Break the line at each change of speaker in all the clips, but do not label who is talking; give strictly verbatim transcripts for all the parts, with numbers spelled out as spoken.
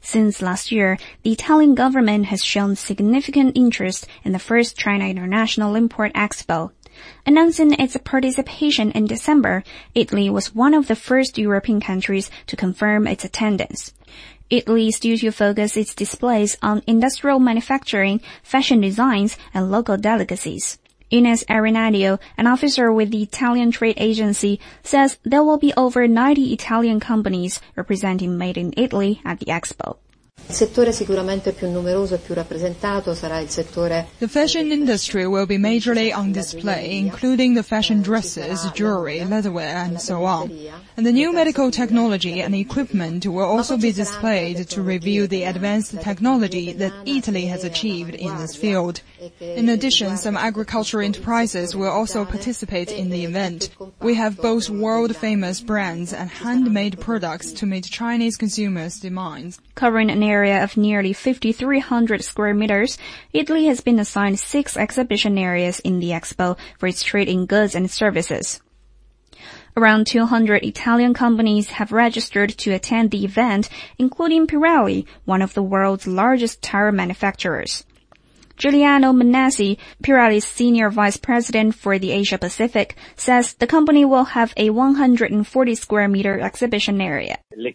Since last year, the Italian government has shown significant interest in the first China International Import Expo. Announcing its participation in December, Italy was one of the first European countries to confirm its attendance. Italy is due to focus its displays on industrial manufacturing, fashion designs, and local delicacies. Ines Arenadio, an officer with the Italian trade agency, says there will be over ninety Italian companies representing Made in Italy at the expo.
Il settore sicuramente più numeroso e più rappresentato sarà il settore.
The fashion industry will be majorly on display, including the fashion dresses, jewelry, leatherware, and so on. And the new medical technology and equipment will also be displayed to reveal the advanced technology that Italy has achieved in this field. In addition, some agricultural enterprises will also participate in the event. We have both world-famous brands and handmade products to meet Chinese consumers' demands.
Covering an area of nearly five thousand three hundred square meters, Italy has been assigned six exhibition areas in the expo for its trade in goods and services. Around two hundred Italian companies have registered to attend the event, including Pirelli, one of the world's largest tire manufacturers. Giuliano Manassi, Pirelli's senior vice president for the Asia Pacific, says the company will have a one hundred forty square meter exhibition area.
The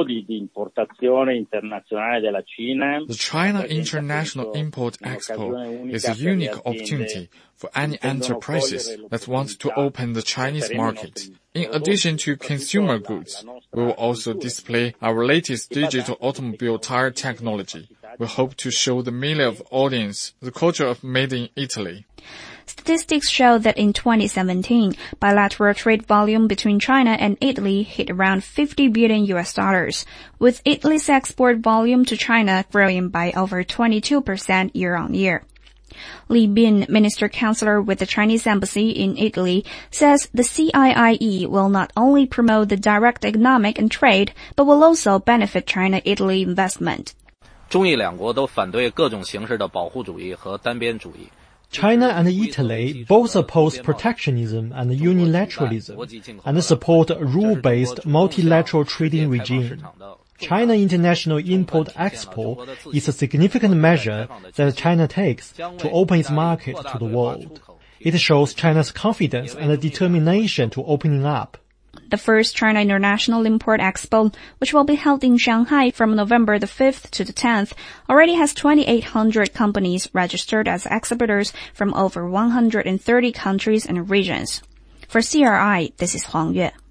China International Import Expo is a unique opportunity for any enterprises that want to open the Chinese market. In addition to consumer goods, we will also display our latest digital automobile tire technology. We hope to show the million of audience the culture of Made in Italy.
Statistics show that in twenty seventeen, bilateral trade volume between China and Italy hit around fifty billion U S dollars, with Italy's export volume to China growing by over twenty-two percent year on year. Li Bin, Minister Counselor with the Chinese Embassy in Italy, says the C I I E will not only promote the direct economic and trade, but will also benefit China-Italy investment.
中意两国都反对各种形式的保护主义和单边主义。
China and Italy both oppose protectionism and unilateralism and support a rule-based multilateral trading regime. China International Import Expo is a significant measure that China takes to open its market to the world. It shows China's confidence and determination to opening up.
The first China International Import Expo, which will be held in Shanghai from November the fifth to the tenth, already has twenty-eight hundred companies registered as exhibitors from over one hundred thirty countries and regions. For C R I, this is Huang Yue.